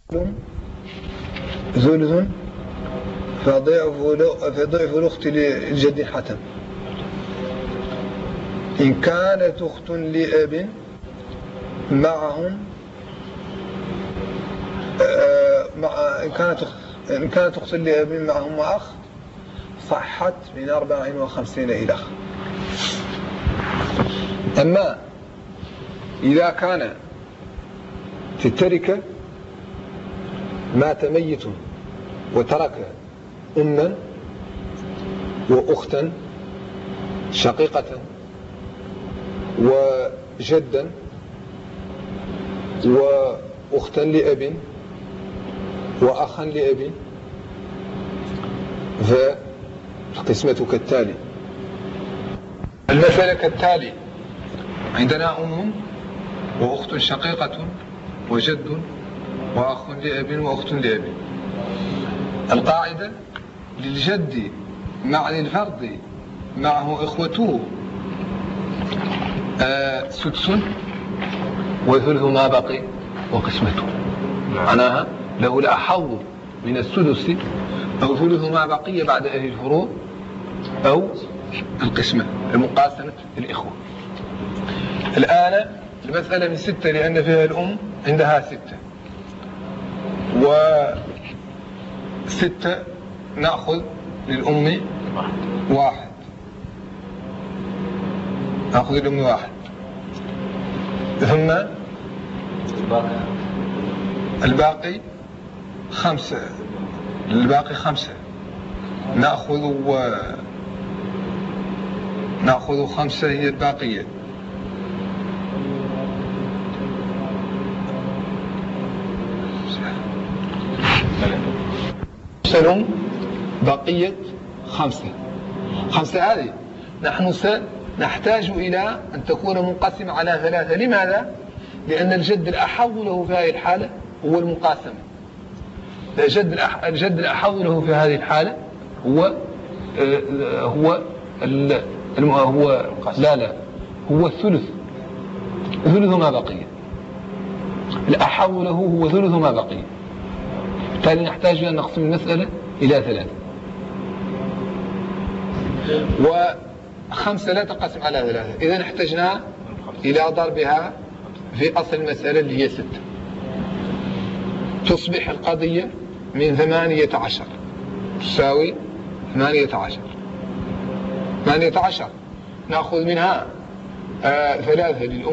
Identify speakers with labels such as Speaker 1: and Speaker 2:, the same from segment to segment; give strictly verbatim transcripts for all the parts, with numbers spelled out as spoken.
Speaker 1: ثلث فضعف الأخت للجد حتم. إن كانت أخت لأب معهم مع إن كانت إن كانت أخت لأب معهم وأخ صحت من أربع وخمسين إلى. أما إذا كان في التركة مات ميت وترك أما وأختا شقيقة وجدا وأختا لأب وأخا لأب فالقسمة كالتالي. المسألة كالتالي: عندنا أم وأخت شقيقة وجد وأخ لأب وأخت لأب. القاعدة: للجد مع الفرد معه إخوته آه سدس وثلث ما بقي وقسمته. معناها له الأحظ من السدس أو ثلث ما بقي بعد أهل الفروض أو القسمة المقاسمة الإخوة. الآن المسألة من ستة لأن فيها الأم عندها ستة، وستة نأخذ للأم واحد، نأخذ للأم واحد، ثم الباقي خمسة، الباقي خمسة نأخذ و... نأخذ خمسة هي الباقية. سلم بقية خمسة. خمسة هذه نحن سنحتاج إلى أن تكون منقسمة على ثلاثة. لماذا؟ لأن الجد الأحظ له في هذه الحالة هو المقاسمة. الجد الأح... الجد الأحظ له في هذه الحالة هو آه هو ال... هو لا لا هو الثلث، ثلث ما بقي. الأحظ له هو ثلث ما بقي. بالتالي نحتاج أن نقسم المسألة إلى ثلاثة، وخمسة لا تقسم على ثلاثة. إذا احتجنا إلى ضربها في أصل المسألة اللي هي ستة. تصبح القضية من ثمانية عشر تساوي ثمانية عشر. ثمانية عشر نأخذ منها آه ثلاثة للأم،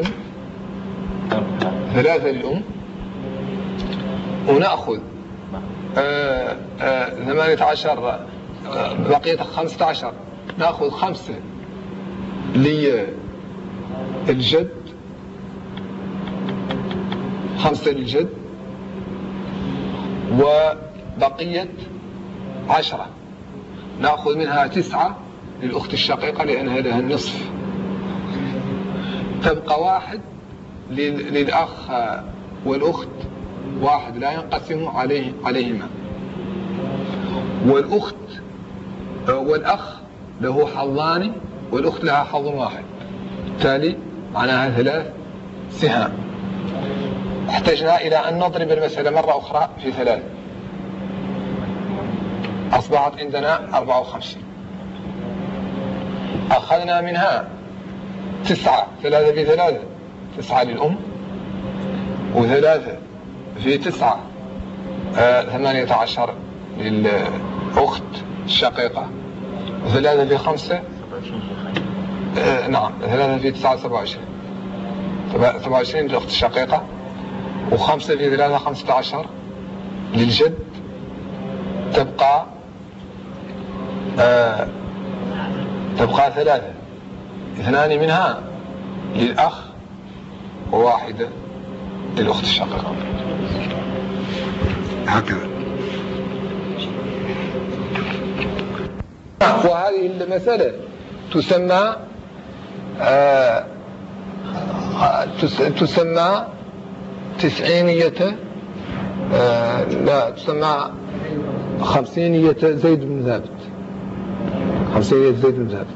Speaker 1: ثلاثة للأم، ونأخذ آه آه ثمانية عشر آه بقية خمسة عشر نأخذ خمسة للجد، خمسة للجد، وبقية عشرة نأخذ منها تسعة للأخت الشقيقة لأنها لها النصف. تبقى واحد للأخ والأخت، واحد لا ينقسم عليه عليهما، والأخت والأخ له حظان والأخت لها حظ واحد. بالتالي معناها ثلاث سهام. احتجنا إلى أن نضرب المسألة مرة أخرى في ثلاث، أصبحت عندنا أربعة وخمسين. أخذنا منها تسعة، ثلاثة في ثلاثة تسعة للأم، وثلاثة في تسعة آه ثمانية عشر للأخت الشقيقة، وثلاثة في خمسة آه نعم ثلاثة في تسعة سبعة وعشرين، سبعة وعشرين للأخت الشقيقة، وخمسة في ثلاثة خمسة عشر للجد. تبقى آه تبقى ثلاثة، اثنان منها للأخ وواحدة للأخت الشقيقة. هكذا. وهذه المسألة تسمى آه تسمى تسعينية آه لا تسمى خمسينية زيد بن ثابت. خمسينية زيد بن ثابت.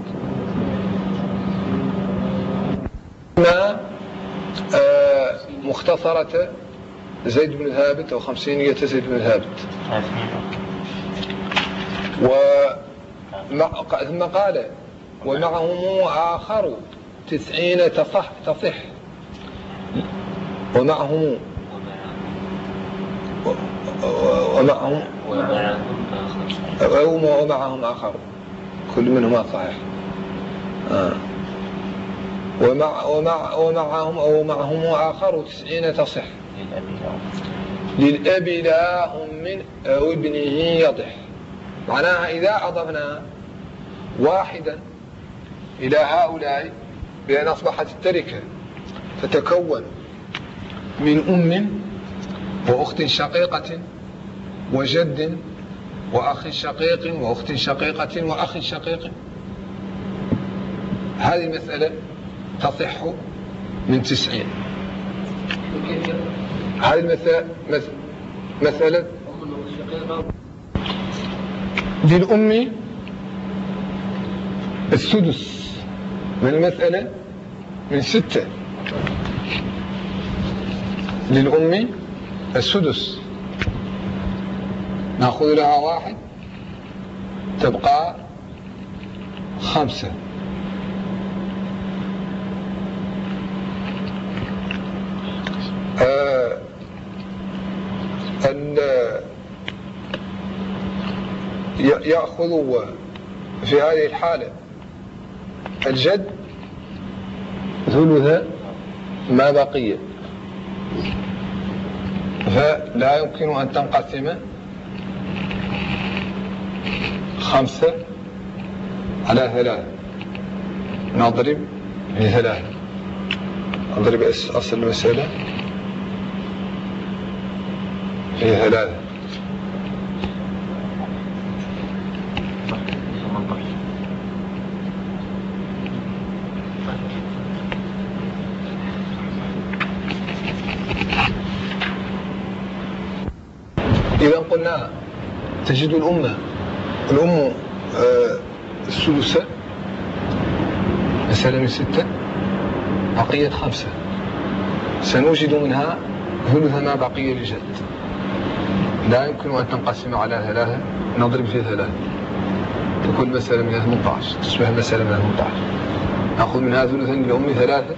Speaker 1: ما آه مختصرة زيد بن ثابت أو خمسينية زيد بن ثابت. ومع ثم قال ومعهم آخر تسعين تصح تصح ومعهم ومعهم ومعهم آخر كل منهما صحيح. آه. ومع ومع ومعهم أو معهم آخر تسعين تصح للأب لا أم أو ابنه يضح. معناها إذا أضفنا واحدا إلى هؤلاء بأن أصبحت التركة تتكون من أم وأخت شقيقة وجد وأخ شقيق وأخت شقيقة وأخ شقيق. هذه المسألة تصح من تسعين. هذه المسألة مسألة للأم السدس من المسألة من ستة. للأم السدس نأخذ لها واحد تبقى خمسة. آه أن يأخذ في هذه الحالة الجد ثلث ما بقي، فلا يمكن أن تنقسم خمسة على ثلاثة. نضرب لثلاثة، نضرب أصل المسألة في ثلاثة. إذا قلنا تجد الأمة الأم الثلث مسألة من ستة بقية خمسة، سنوجد منها ثلث ما بقي للجد. لا يمكن أن تنقسم على ثلاثة، نضرب في ثلاثة تكون مسألة من ثمانية عشر، تصبح مسألة من ثمانية عشر. نأخذ منها ثلثا للأم ثلاثة،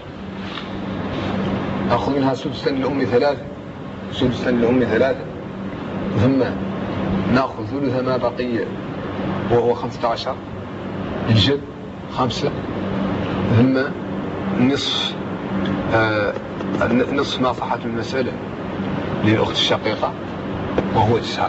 Speaker 1: نأخذ منها سدسا للأم ثلاثة، سدسا للأم ثلاثة، ثم نأخذ ثلث ما بقي وهو خمسة عشر للجد خمسة، ثم نصف آه نصف ما صحت من المسألة للأخت الشقيقة وهو تسعة،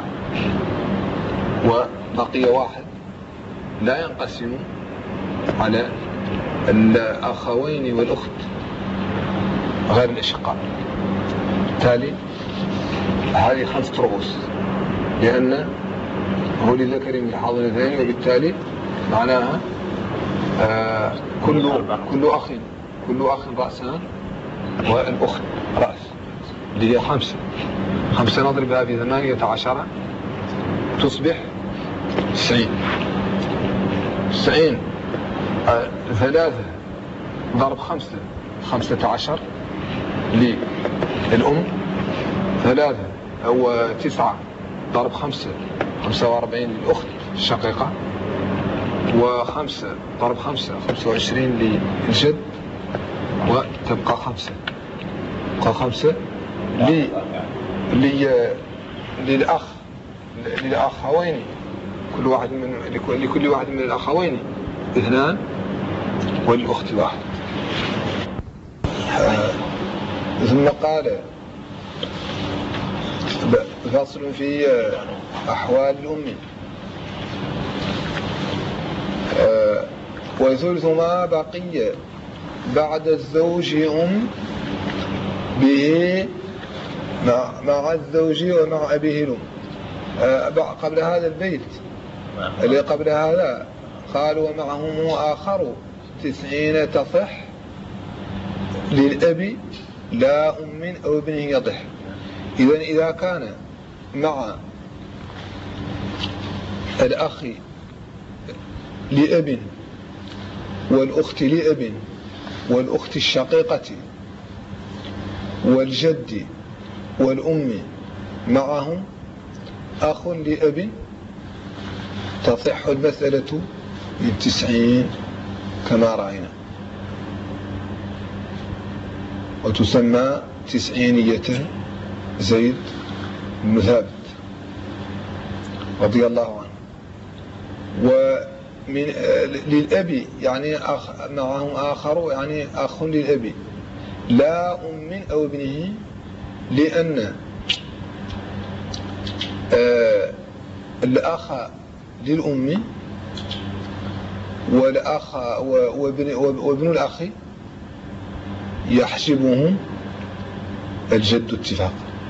Speaker 1: وبقي واحد لا ينقسم على الأخوين والأخت غير الأشقاء. بالتالي هذه خمسة رؤوس، لأن هو للذكر مثل حظ الأنثيين، وبالتالي معناها آه كل كل أخ كل أخ رأسان والأخت رأس، اللي هي خمسة. خمسة نضربها في ثمانية عشر تصبح تسعين. تسعين آه ثلاثة ضرب خمسة خمسة عشر للأم، ثلاثة أو تسعة ضرب خمسة خمسة وأربعين للأخت الشقيقة، وخمسة ضرب خمسة خمسة وعشرين للجد، وتبقى خمسة تبقى خمسة لي لي للأخ للأخوين، كل واحد من لكل واحد من الأخوين اثنان والأخت واحد. آه ثم قال فصل في أحوال الأم. آه وثلث ما بقي بعد الزوج أم به مع, مع الزوج ومع أبيه الأم. آه قبل هذا البيت اللي قبل هذا قال ومعهم آخر تسعين تصح للأب لا أم أو ابنه يضح. إذن إذا كان مع الأخ لأب والأخت لأب والأخت الشقيقة والجد والأم معهم أخ لأبي تصح المسألة بالتسعين كما رأينا، وتسمى تسعينية زيد بن ثابت رضي الله عنه. ومن للأبي يعني أخ معهم آخر يعني أخ للأبي لا أم أو ابنه، لأن آه الأخ للأم والأخ وابن, وابن الأخ يحجبهم الجد اتفاقا،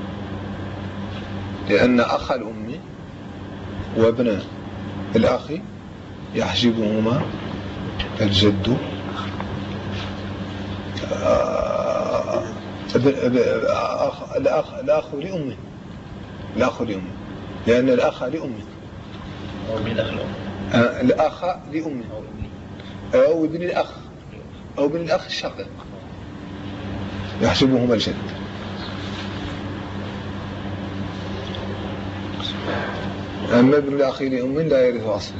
Speaker 1: لأن أخ الأم وابن الأخ يحجبهما الجد الأخ الأخ لأمه الأخ لأمه لأن الأخ لأمه
Speaker 2: أو ابن الأخ
Speaker 1: الأخ لأمه أو ابن الأخ أو ابن الأخ الشقيق يحجبهما الجد. أما ابن الأخ لأم لا يرث أصلا.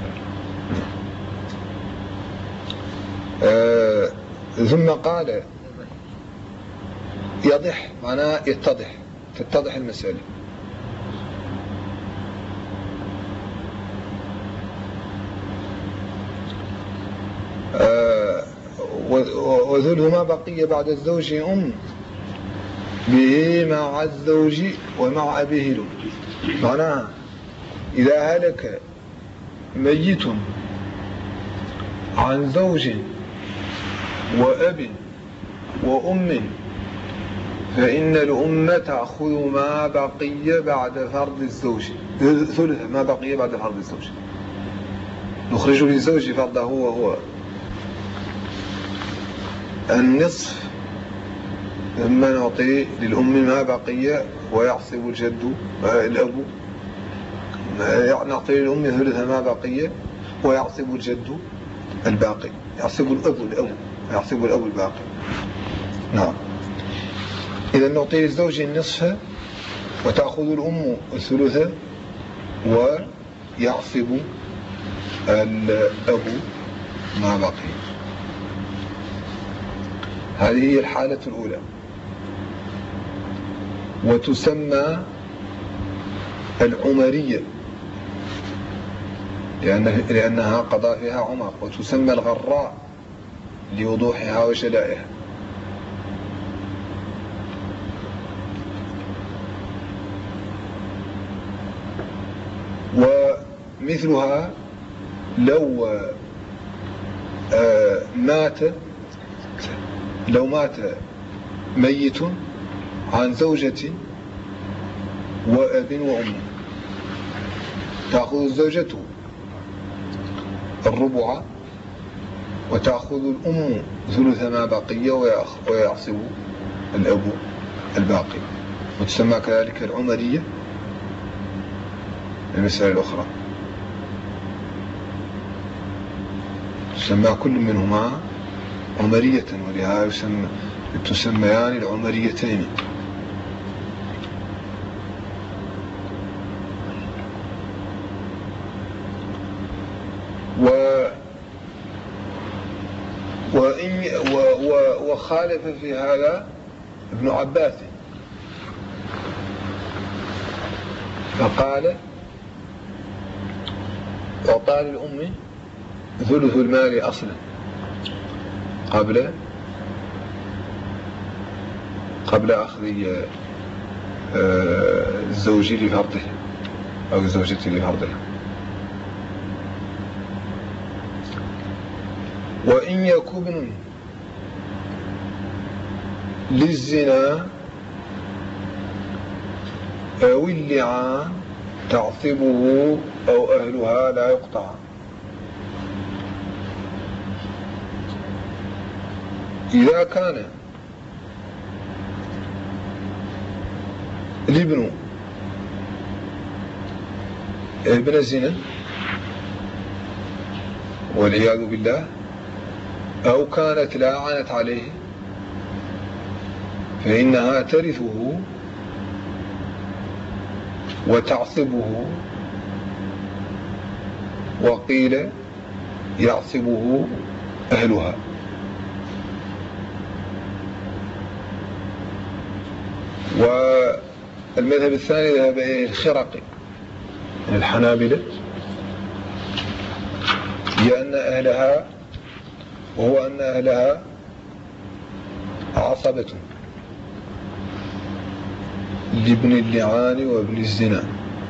Speaker 1: آه ثم قال يضح معناه يتضح تتضح المسألة. آه وذلهما بقية بعد الزوج أم به مع الزوج ومع أبيه له. معناها إذا هلك ميت عن زوج وأب وأم فإن الأم تأخذ ما بقي بعد فرض الزوج، ثلث ما بقي بعد فرض الزوج، نخرج للزوج فرضه وهو النصف، ثم نعطي للأم ما بقي ويعصب الجد الأب، نعطي للأم ثلث ما بقي ويعصب الجد الباقي، يعصب الأب الأب يعصب الأب الباقي. نعم. إذا نعطي للزوج النصف وتأخذ الأم الثلث ويعصب الأب ما بقي. هذه هي الحالة الأولى، وتسمى العمرية لأنها قضى فيها عمر، وتسمى الغراء لوضوحها وجلائها. ومثلها لو آه مات لو مات ميت عن زوجة وأب وأم تأخذ الزوجة الربع وتأخذ الأم ثلث ما بقي ويعصب الأب الباقي، وتسمى كذلك العمرية المسألة الأخرى. تسمى كل منهما عمرية، ولهذا يسمى تسميان العمريتين. و وإن و و وخالف في هذا ابن عباس فقال وقال للأم ثلث المال أصلا قبل قبل أخذ الزوج لفرضه أو الزوجة لفرضه. وإن يكن ابن للزنا أو اللعان تعصبه أو أهلها لا يقطع. إذا كان الابن ابن الزنا والعياذ بالله، أو كانت لاعنت عليه، فإنها ترثه وتعصبه، وقيل يعصبه أهلها. والمذهب الثاني ذهب إليه الخرقي من الحنابلة، لأن أهلها وهو أن أهلها عصبة لابن اللعان وابن الزنا.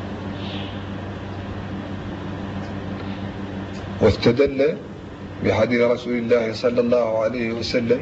Speaker 1: واستدل بحديث رسول الله صلى الله عليه وسلم،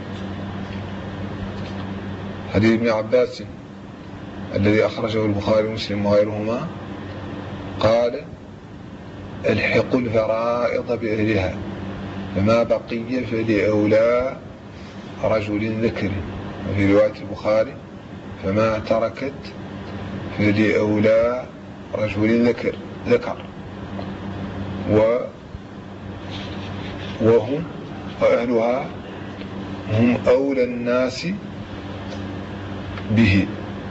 Speaker 1: حديث ابن عباس الذي أخرجه البخاري ومسلم وغيرهما، قال: الحقوا الفرائض بأهلها فما بقي فلأولى رجل ذكر. وفي رواية البخاري: فما تركت فلأولى رجل ذكر ذكر و وهم وأهلها هم أولى الناس به.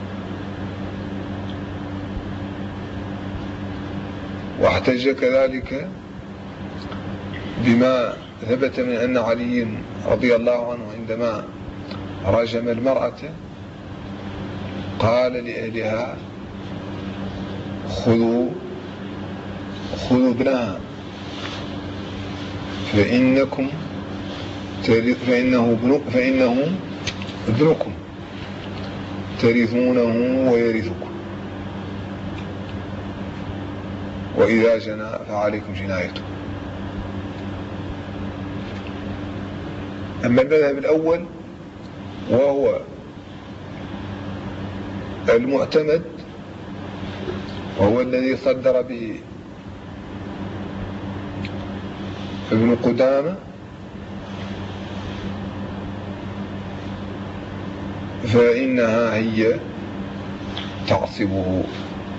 Speaker 1: واحتج كذلك بما ثبت من أن علي رضي الله عنه عندما رجم المرأة قال لأهلها: خذوا خذوا ابنها فإنكم فإنه ابن فإنه ابنكم ترثونه ويرثكم، وإذا جنى فعليكم جنايته. أما المذهب الأول وهو المعتمد وهو الذي صدر به ابن قدامة، فإنها هي تعصبه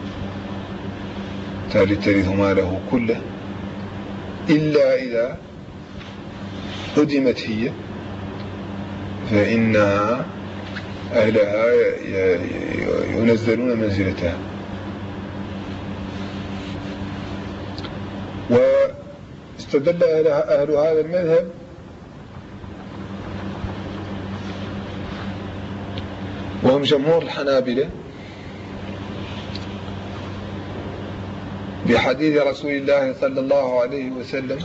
Speaker 1: ترث ماله كله، إلا إذا هدمت هي فإنها أهلها ينزلون منزلتها. واستدل أهل هذا المذهب وهم جمهور الحنابلة بحديث رسول الله صلى الله عليه وسلم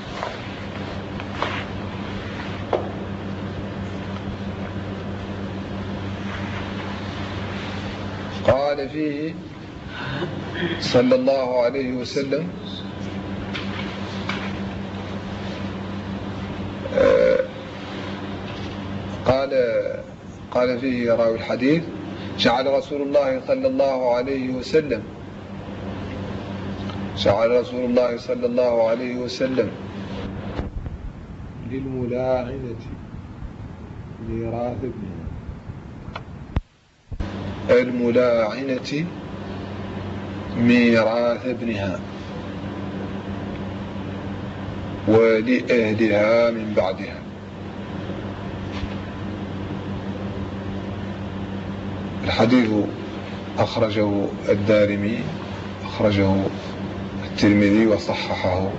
Speaker 1: قال فيه صلى الله عليه وسلم: قال قال فيه راوي الحديث: جعل رسول الله صلى الله عليه وسلم جعل رسول الله صلى الله عليه وسلم للملاعنة ميراث ابنها الملاعنة ميراث ابنها ولأهلها من بعدها. الحديث أخرجه الدارمي، أخرجه الترمذي وصححه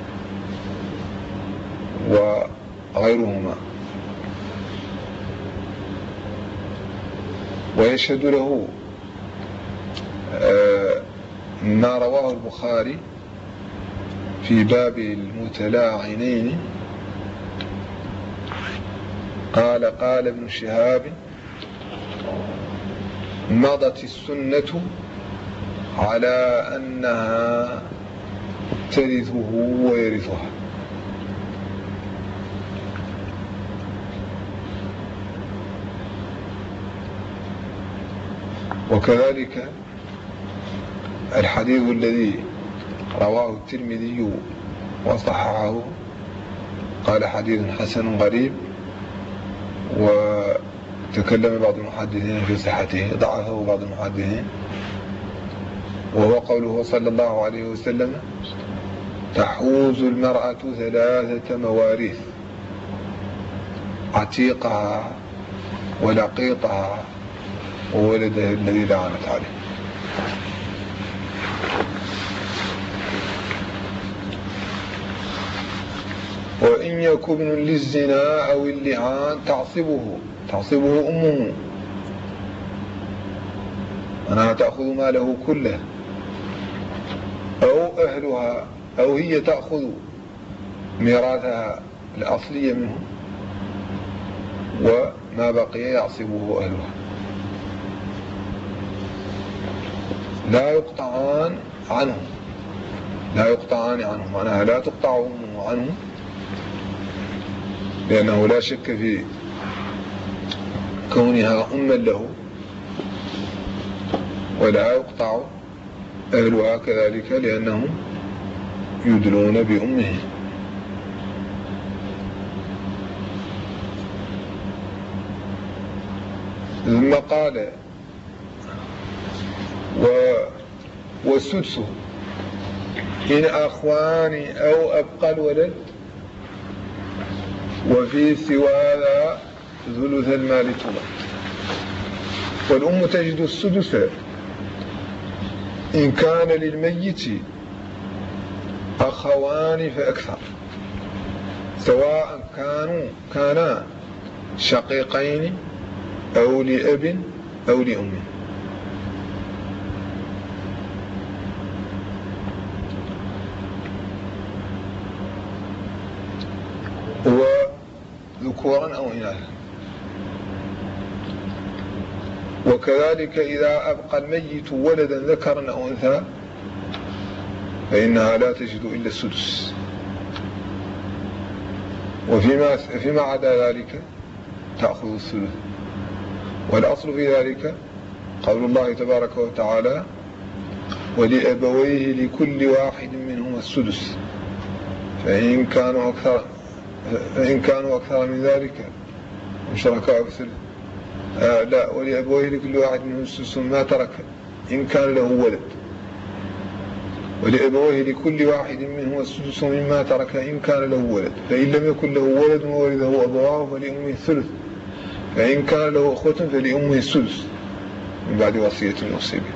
Speaker 1: وغيرهما، ويشهد له ما رواه البخاري في باب المتلاعنين. قال قال ابن شهاب: مضت السنة على أنها ترثه ويرثها. وكذلك الحديث الذي رواه الترمذي وصححه قال: حديث حسن غريب، وتكلم بعض المحدثين في صحته، ضعفه بعض المحدثين، وهو قوله صلى الله عليه وسلم: تحوز المرأة ثلاثة مواريث: عتيقها ولقيطها وولدها الذي لعنت عليه. وإن يك ابن للزنا أو اللعان تعصبه تعصبه أمه، أنها تأخذ ماله كله، أو أهلها، أو هي تأخذ ميراثها الأصلية منه، وما بقي يعصبه أهلها. لا يقطعان عنه لا يقطعان عنه معناها لا تقطع أمه عنه، لأنه لا شك في كونها أما له، ولا يقطع أهلها كذلك لأنهم يدلون بأمه. ثم قال و والسدس إن أخوان أو أبقى الولد، وفي سوى ذا ثلث المال تمر. والأم تجد السدس إن كان للميت أخوان فأكثر، سواء كانوا كانا شقيقين أو لأب أو لأم. وذكورا أو إناثا. وكذلك إذا أبقى الميت ولدا ذكرا أو أنثى فإنها لا تجد إلا السدس. وفيما فيما عدا ذلك تأخذ الثلث. والأصل في ذلك قول الله تبارك وتعالى: ولأبويه لكل واحد منهما السدس فإن كانوا أكثر فإن كانوا أكثر من ذلك شركاء في الثلث. آه لا ولأبويه لكل واحد منهم السدس ما ترك إن كان له ولد، ولأبويه لكل واحد منهم السدس مما ترك إن كان له ولد، فإن لم يكن له ولد وولده أبواه فلأمه الثلث، فإن كان له أخوة فلأمه السدس من بعد وصية يوصي به.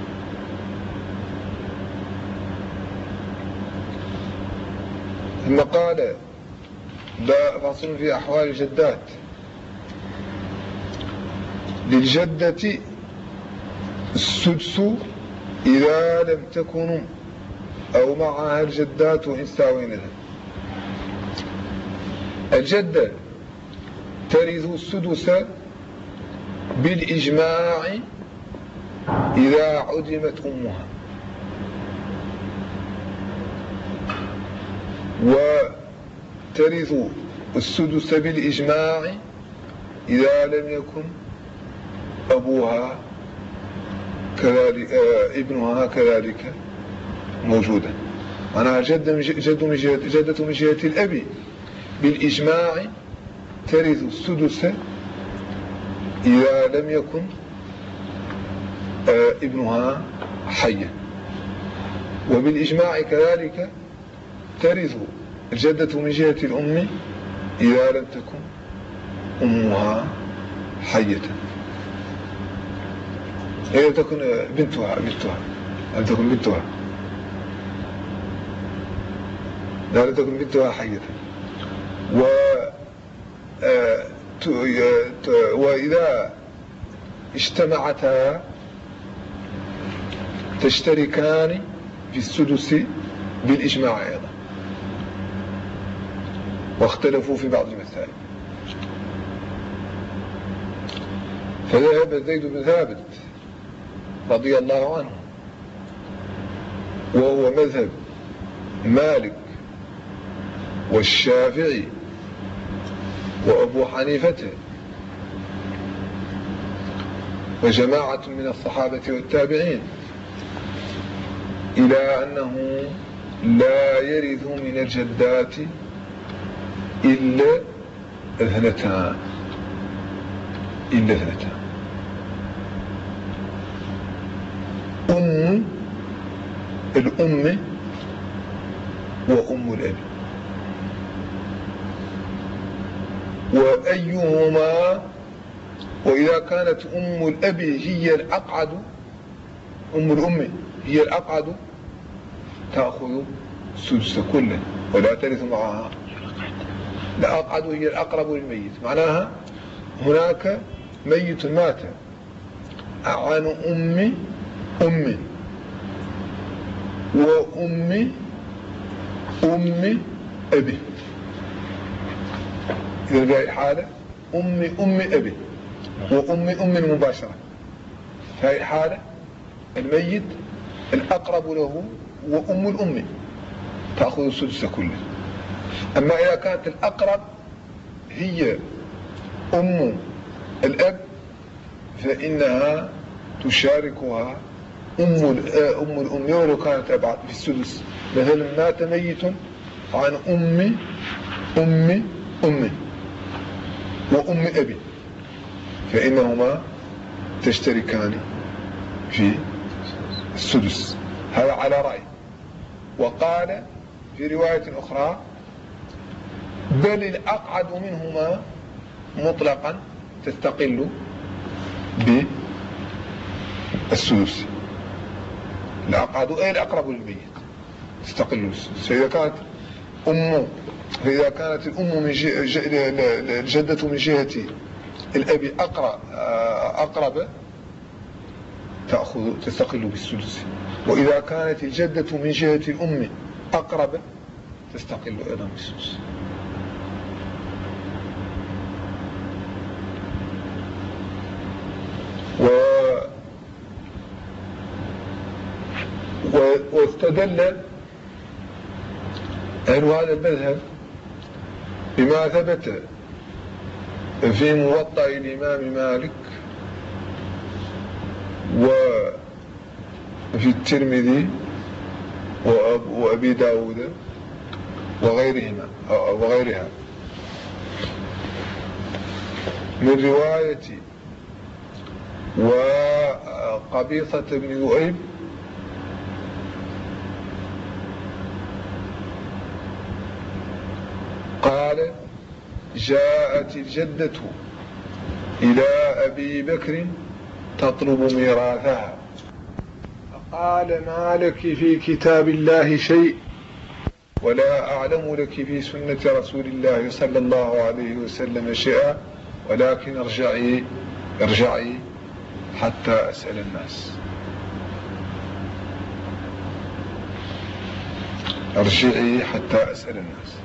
Speaker 1: ثم قال: فصل في أحوال الجدات. للجدة السدس إذا لم تكن أو معها الجدات وإن ساوينها. الجدة ترث السدس بالإجماع إذا عدمت أمها، وترث السدس بالإجماع إذا لم يكن أبوها كذلك آه ابنها كذلك موجودا. معناها جد من جد من جهة جدة من جهة الأب بالإجماع ترث السدس إذا لم يكن آه ابنها حيا، وبالإجماع كذلك ترث الجدة من جهة الأم إذا لم تكن أمها حية، إذا تكن بنتها بنتها لم تكن بنتها لا لم تكن بنتها حية. و وإذا اجتمعتا تشتركان في السدس بالإجماع أيضا، واختلفوا في بعض المسائل. فذهب زيد بن ثابت رضي الله عنه وهو مذهب مالك والشافعي وأبو حنيفة وجماعة من الصحابة والتابعين إلى أنه لا يرث من الجدات إلا اثنتان إلا اثنتان أم الأم وأم الأب، وأيهما وإذا كانت أم الأب هي الأقعد أم الأم هي الأقعد تأخذ السدس كله ولا ترث معها. الأقعد هي الأقرب للميت، معناها هناك ميت مات عن أم أم وأم أم أبي، إذا في حالة أم أم أبي وأم أم مباشرة، في هذه الحالة الميت الأقرب له وأم الأم تأخذ السدس كله. أما إذا كانت الأقرب هي أم الأب فإنها تشاركها أم أم الأم ولو كانت أبعد في السدس. مثلا مات ميت عن أم أم أم وأم أبي فإنهما تشتركان في السدس، هذا على رأي. وقال في رواية أخرى بل الأقعد منهما مطلقا تستقل بالسدس، الأقعد أي الأقرب للميت تستقل بالسدس. فإذا كانت أم فإذا كانت الأم من الجدة من جهة الأب أقرب, أقرب تأخذ تستقل بالسدس، وإذا كانت الجدة من جهة الأم أقرب تستقل أيضا بالسدس. و واستدل أهل هذا المذهب بما ثبت في موطأ الإمام مالك وفي الترمذي وأبي داود وغيرهما وغيرها من رواية وقبيصة بن ذؤيب قال جاءت الجدة إلى أبي بكر تطلب ميراثها فقال ما لك في كتاب الله شيء ولا أعلم لك في سنة رسول الله صلى الله عليه وسلم شيئا، ولكن ارجعي ارجعي حتى أسأل الناس. ارجعي حتى أسأل الناس.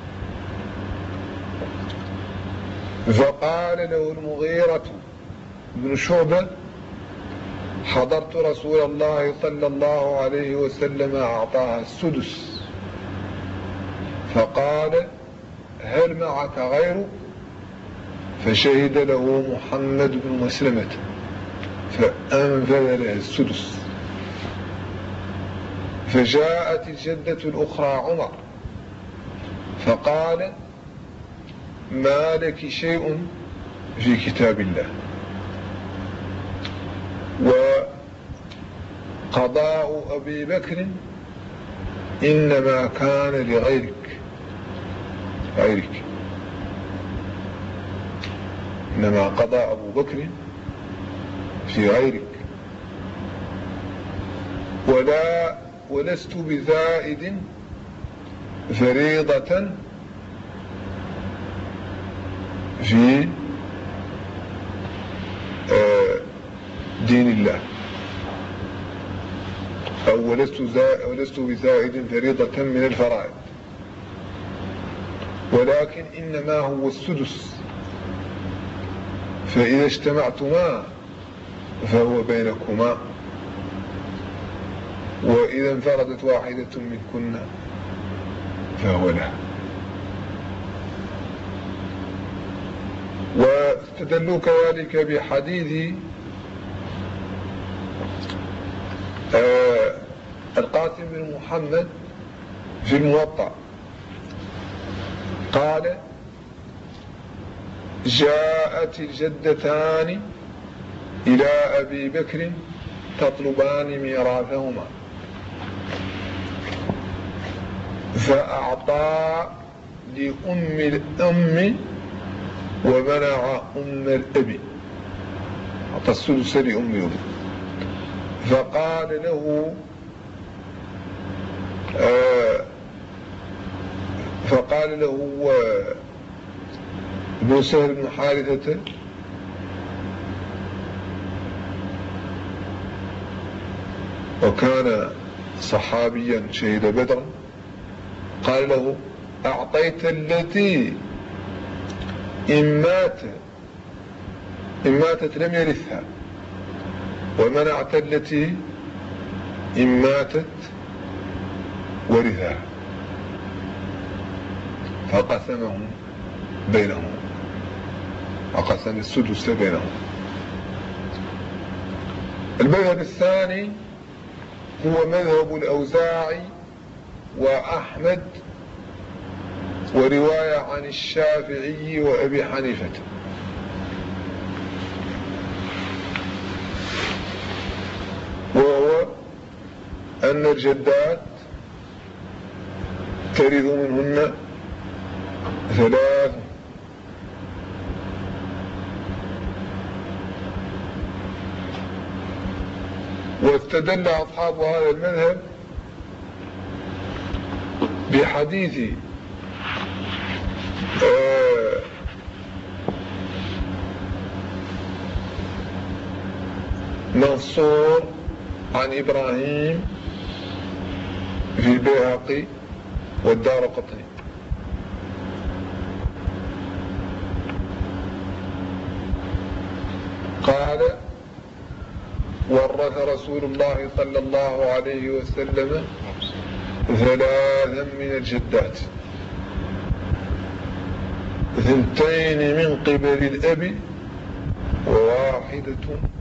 Speaker 1: فقال له المغيرة بن شعبة حضرت رسول الله صلى الله عليه وسلم أعطاها السدس، فقال هل معك غيره؟ فشهد له محمد بن مسلمة فأنفذ له السدس. فجاءت الجدة الأخرى عمر فقال ما لك شيء في كتاب الله، وقضاء أبي بكر إنما كان لغيرك غيرك إنما قضى أبو بكر في غيرك، ولا ولست بزائد فريضة في دين الله، أو ولست, ولست بزائد فريضة من الفرائض، ولكن إنما هو السدس، فإذا اجتمعتما فهو بينكما، وإذا انفردت واحدة منكن فهو لها. واستدلوا كذلك بحديث آه القاسم بن محمد في الموطأ قال جاءت الجدتان إلى أبي بكر تطلبان ميراثهما فأعطى لأم الأم ومنع أم الأب، أعطى السدس لأم الأم. فقال له آه
Speaker 3: فقال له ابن سهل بن حارثة وكان صحابيا شهد بدرا، قال له أعطيت التي إن مات إن ماتت لم يرثها، ومنعت التي إن ماتت ورثها، فقسمهم بينهم، وقسم السدس بينهم. المذهب الثاني هو مذهب الأوزاعي وأحمد ورواية عن الشافعي وأبي حنيفة. وهو أن الجدات ترث منهن ثلاث، واستدل أصحاب هذا المذهب بحديث آه منصور عن إبراهيم في البيهقي والدارقطني، قال ورث رسول الله صلى الله عليه وسلم ثلاثا من الجدات، ثنتين من قبل الأب وواحدة